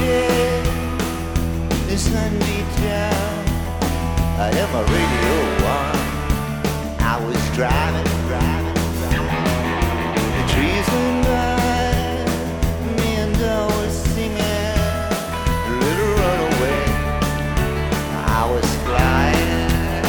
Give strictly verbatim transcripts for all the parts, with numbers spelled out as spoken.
day, the sun beat down. I had my radio on. I was driving, driving, driving. The trees went by, me and I was singing a little runaway. I was flying,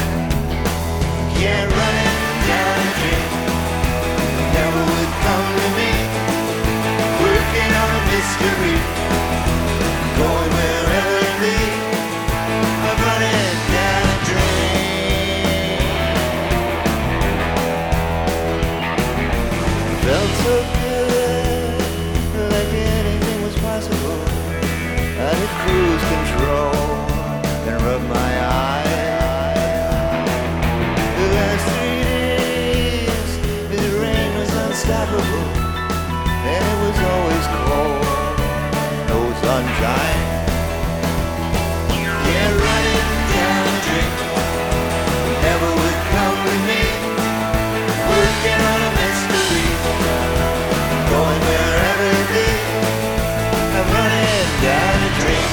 yeah, running down the street. Never would come to me, working on a mystery, going wherever it leads. I'm running down a dream. Felt so good, like anything was possible. I hit cruise control and rubbed my eyes. The last three days, the rain was unstoppable, and it was always cold, no sunshine. Yeah, running down the street, never would come with me, working on a mystery, going wherever it leads. I'm running down the dream.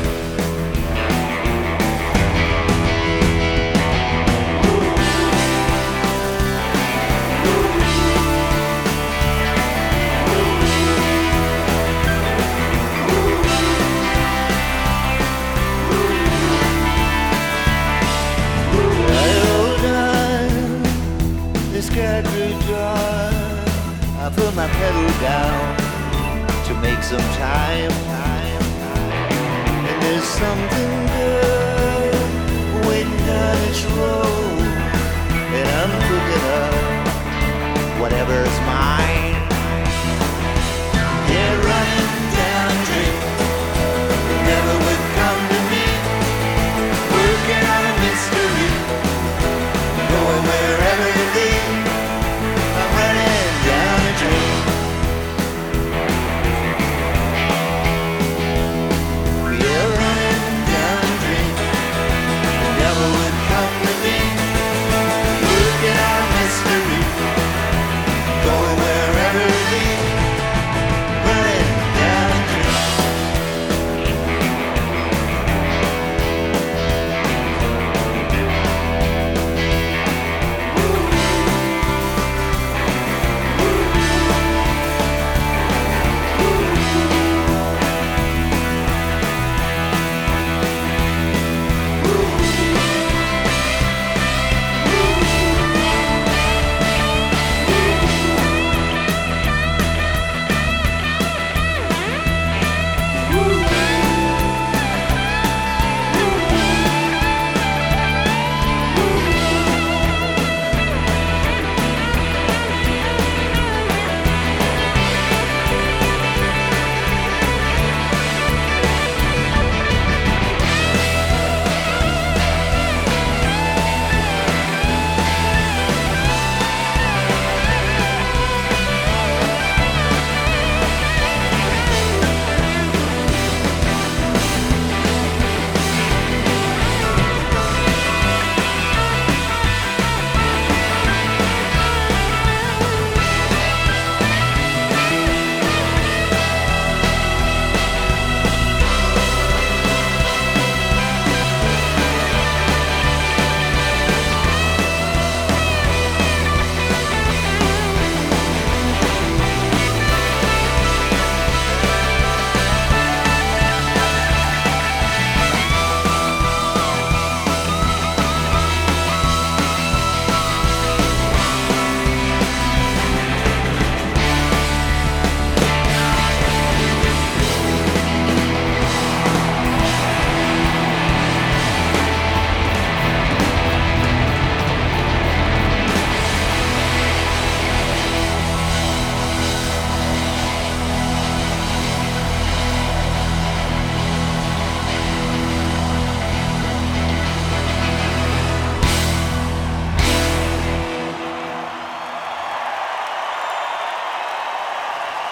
The sky grew dark. I put my pedal down to make some time. And there's something good waiting down its road, and I'm picking up whatever's mine.